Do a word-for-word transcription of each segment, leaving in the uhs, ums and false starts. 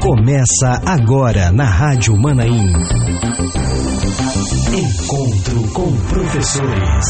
Começa agora na Rádio Manaim. Encontro com professores.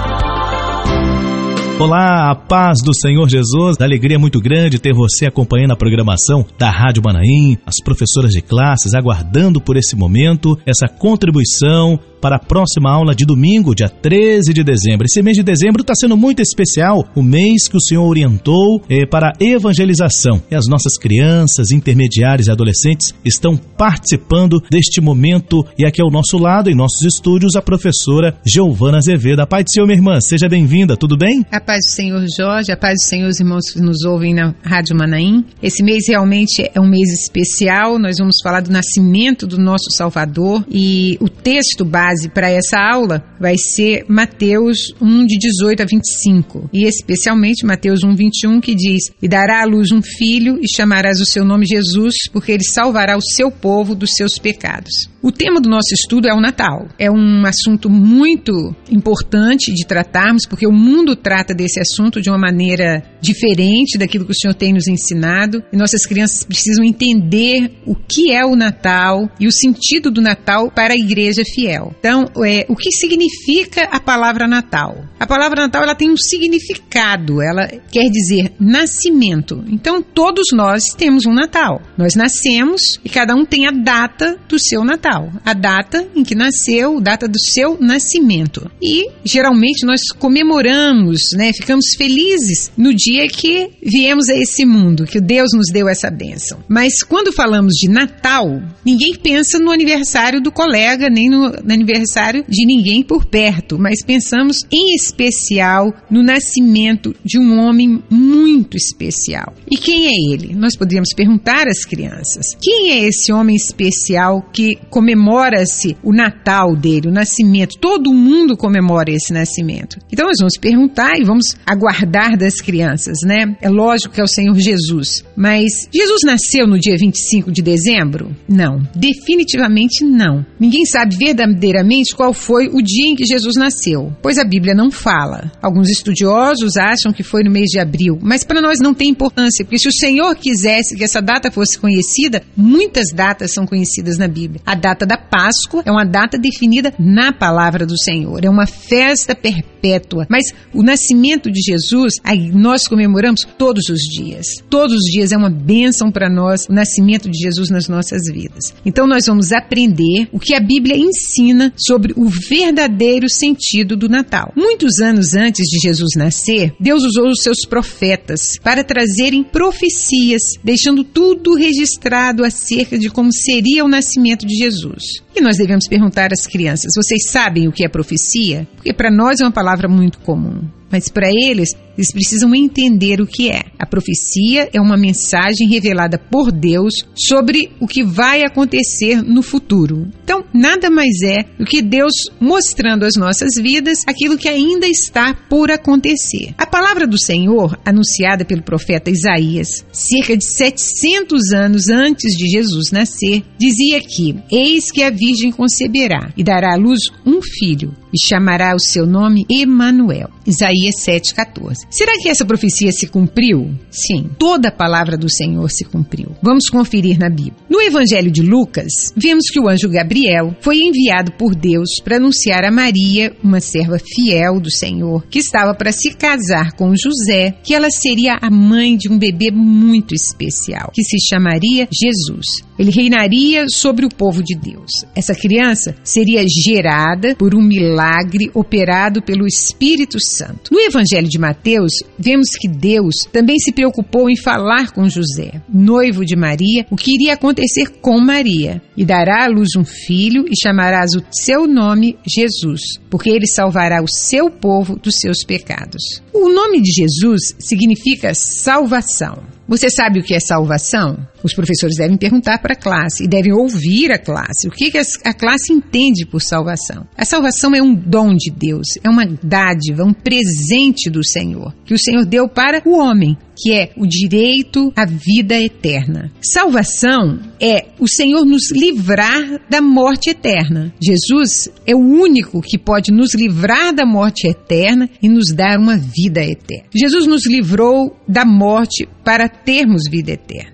Olá, a paz do Senhor Jesus, alegria muito grande ter você acompanhando a programação da Rádio Manaim, as professoras de classes aguardando por esse momento, essa contribuição para a próxima aula de domingo, dia treze de dezembro. Esse mês de dezembro está sendo muito especial, o mês que o Senhor orientou eh, para a evangelização. E as nossas crianças, intermediários e adolescentes estão participando deste momento. E aqui ao nosso lado, em nossos estúdios, a professora Giovana Azevedo. A paz do Senhor, minha irmã, seja bem-vinda, tudo bem? A paz do Senhor, Jorge, a paz do Senhor, os irmãos que nos ouvem na Rádio Manaim. Esse mês realmente é um mês especial, nós vamos falar do nascimento do nosso Salvador e o texto básico para essa aula vai ser Mateus um, de dezoito a vinte e cinco, e especialmente Mateus um, vinte e um, que diz: E dará à luz um filho, e chamarás o seu nome Jesus, porque ele salvará o seu povo dos seus pecados. O tema do nosso estudo é o Natal. É um assunto muito importante de tratarmos, porque o mundo trata desse assunto de uma maneira diferente daquilo que o Senhor tem nos ensinado, e nossas crianças precisam entender o que é o Natal e o sentido do Natal para a igreja fiel. Então, é, o que significa a palavra Natal? A palavra Natal, ela tem um significado, ela quer dizer nascimento. Então, todos nós temos um Natal. Nós nascemos e cada um tem a data do seu Natal. A data em que nasceu, data do seu nascimento. E, geralmente, nós comemoramos, né, ficamos felizes no dia que viemos a esse mundo, que Deus nos deu essa bênção. Mas, quando falamos de Natal, ninguém pensa no aniversário do colega, nem no, no aniversário de ninguém por perto, mas pensamos em especial no nascimento de um homem muito especial. E quem é ele? Nós poderíamos perguntar às crianças: quem é esse homem especial que comemora-se o Natal dele, o nascimento? Todo mundo comemora esse nascimento. Então nós vamos perguntar e vamos aguardar das crianças, né? É lógico que é o Senhor Jesus, mas Jesus nasceu no dia vinte e cinco de dezembro? Não, definitivamente não. Ninguém sabe verdadeiramente qual foi o dia em que Jesus nasceu, pois a Bíblia não fala. Alguns estudiosos acham que foi no mês de abril, mas para nós não tem importância, porque se o Senhor quisesse que essa data fosse conhecida, muitas datas são conhecidas na Bíblia. A data da Páscoa é uma data definida na palavra do Senhor, é uma festa perpétua, mas o nascimento de Jesus, aí nós comemoramos todos os dias. Todos os dias é uma bênção para nós o nascimento de Jesus nas nossas vidas. Então nós vamos aprender o que a Bíblia ensina sobre o verdadeiro sentido do Natal. Muitos anos antes de Jesus nascer, Deus usou os seus profetas para trazerem profecias, deixando tudo registrado acerca de como seria o nascimento de Jesus. E nós devemos perguntar às crianças: vocês sabem o que é profecia? Porque para nós é uma palavra muito comum, mas para eles, eles precisam entender o que é. A profecia é uma mensagem revelada por Deus sobre o que vai acontecer no futuro. Então, nada mais é do que Deus mostrando às nossas vidas aquilo que ainda está por acontecer. A palavra do Senhor, anunciada pelo profeta Isaías, cerca de setecentos anos antes de Jesus nascer, dizia que: eis que a Virgem conceberá e dará à luz um filho, e chamará o seu nome Emanuel. Isaías sete, quatorze. Será que essa profecia se cumpriu? Sim, toda a palavra do Senhor se cumpriu. Vamos conferir na Bíblia. No Evangelho de Lucas, vemos que o anjo Gabriel foi enviado por Deus para anunciar a Maria, uma serva fiel do Senhor, que estava para se casar com José, que ela seria a mãe de um bebê muito especial, que se chamaria Jesus. Ele reinaria sobre o povo de Deus. Essa criança seria gerada por um milagre operado pelo Espírito Santo. No Evangelho de Mateus, vemos que Deus também se preocupou em falar com José, noivo de Maria, o que iria acontecer com Maria. E dará à luz um filho e chamarás o seu nome Jesus, porque ele salvará o seu povo dos seus pecados. O nome de Jesus significa salvação. Você sabe o que é salvação? Os professores devem perguntar para a classe e devem ouvir a classe. O que a classe entende por salvação? A salvação é um dom de Deus, é uma dádiva, um presente do Senhor, que o Senhor deu para o homem, que é o direito à vida eterna. Salvação é o Senhor nos livrar da morte eterna. Jesus é o único que pode nos livrar da morte eterna e nos dar uma vida eterna. Jesus nos livrou da morte para termos vida eterna.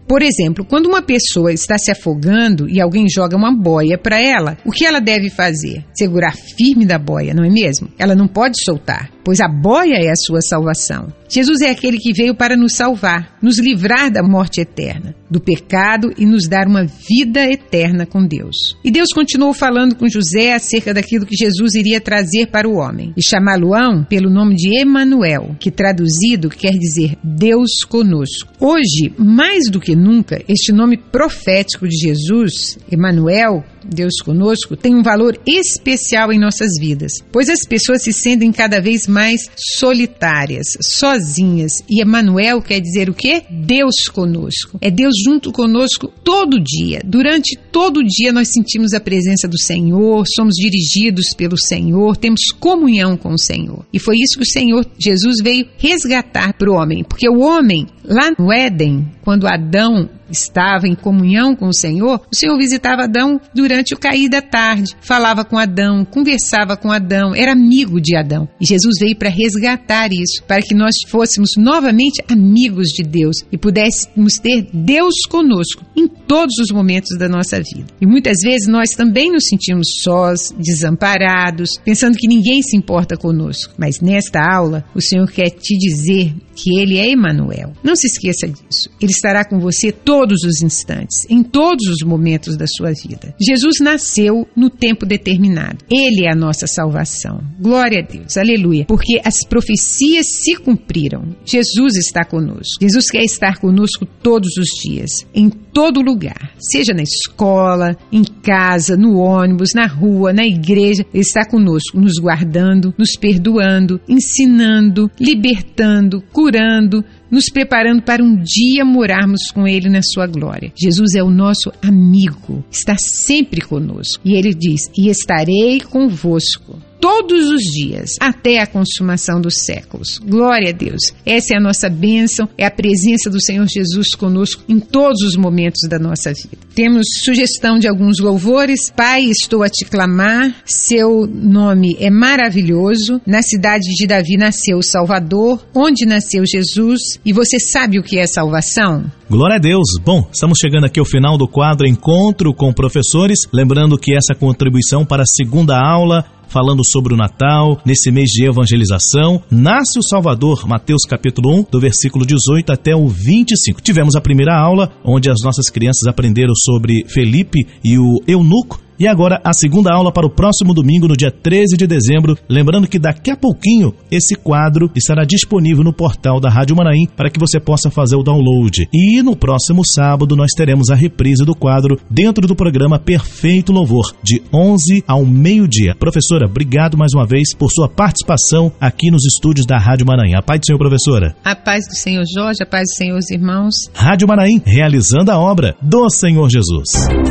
Por exemplo, quando uma pessoa está se afogando e alguém joga uma boia para ela, o que ela deve fazer? Segurar firme da boia, não é mesmo? Ela não pode soltar, pois a boia é a sua salvação. Jesus é aquele que veio para nos salvar, nos livrar da morte eterna, do pecado e nos dar uma vida eterna com Deus. E Deus continuou falando com José acerca daquilo que Jesus iria trazer para o homem, e chamá-lo-ão pelo nome de Emanuel, que traduzido quer dizer Deus conosco. Hoje, mais do que nunca, este nome profético de Jesus, Emanuel, Deus conosco, tem um valor especial em nossas vidas, pois as pessoas se sentem cada vez mais solitárias, sozinhas, e Emanuel quer dizer o quê? Deus conosco. É Deus junto conosco todo dia. Durante todo o dia nós sentimos a presença do Senhor, somos dirigidos pelo Senhor, temos comunhão com o Senhor. E foi isso que o Senhor Jesus veio resgatar para o homem, porque o homem, lá no Éden, quando Adão estava em comunhão com o Senhor, o Senhor visitava Adão durante o cair da tarde, falava com Adão, conversava com Adão, era amigo de Adão. E Jesus veio para resgatar isso, para que nós fôssemos novamente amigos de Deus e pudéssemos ter Deus conosco em todos os momentos da nossa vida. E muitas vezes nós também nos sentimos sós, desamparados, pensando que ninguém se importa conosco. Mas nesta aula, o Senhor quer te dizer que Ele é Emanuel. Não se esqueça disso. Ele estará com você todos os instantes, em todos os momentos da sua vida. Jesus nasceu no tempo determinado. Ele é a nossa salvação. Glória a Deus. Aleluia. Porque as profecias se cumpriram. Jesus está conosco. Jesus quer estar conosco todos os dias, em todo lugar. Seja na escola, em casa, no ônibus, na rua, na igreja. Ele está conosco, nos guardando, nos perdoando, ensinando, libertando, curando, nos preparando para um dia morarmos com Ele na sua glória. Jesus é o nosso amigo, está sempre conosco. E Ele diz, e estarei convosco todos os dias, até a consumação dos séculos. Glória a Deus. Essa é a nossa bênção, é a presença do Senhor Jesus conosco em todos os momentos da nossa vida. Temos sugestão de alguns louvores. Pai, estou a te clamar, seu nome é maravilhoso. Na cidade de Davi nasceu o Salvador, onde nasceu Jesus, e você sabe o que é salvação? Glória a Deus. Bom, estamos chegando aqui ao final do quadro Encontro com Professores, lembrando que essa contribuição para a segunda aula, falando sobre o Natal, nesse mês de evangelização, nasce o Salvador, Mateus capítulo um, do versículo dezoito até o vinte e cinco. Tivemos a primeira aula, onde as nossas crianças aprenderam sobre Felipe e o eunuco, e agora a segunda aula para o próximo domingo, no dia treze de dezembro. Lembrando que daqui a pouquinho esse quadro estará disponível no portal da Rádio Manaim para que você possa fazer o download. E no próximo sábado nós teremos a reprise do quadro dentro do programa Perfeito Louvor, de onze ao meio-dia. Professora, obrigado mais uma vez por sua participação aqui nos estúdios da Rádio Manaim. A paz do Senhor, professora. A paz do Senhor, Jorge, a paz do Senhor, os irmãos. Rádio Manaim, realizando a obra do Senhor Jesus.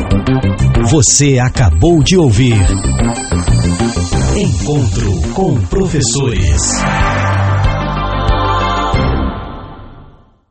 Você acabou de ouvir Encontro com Professores.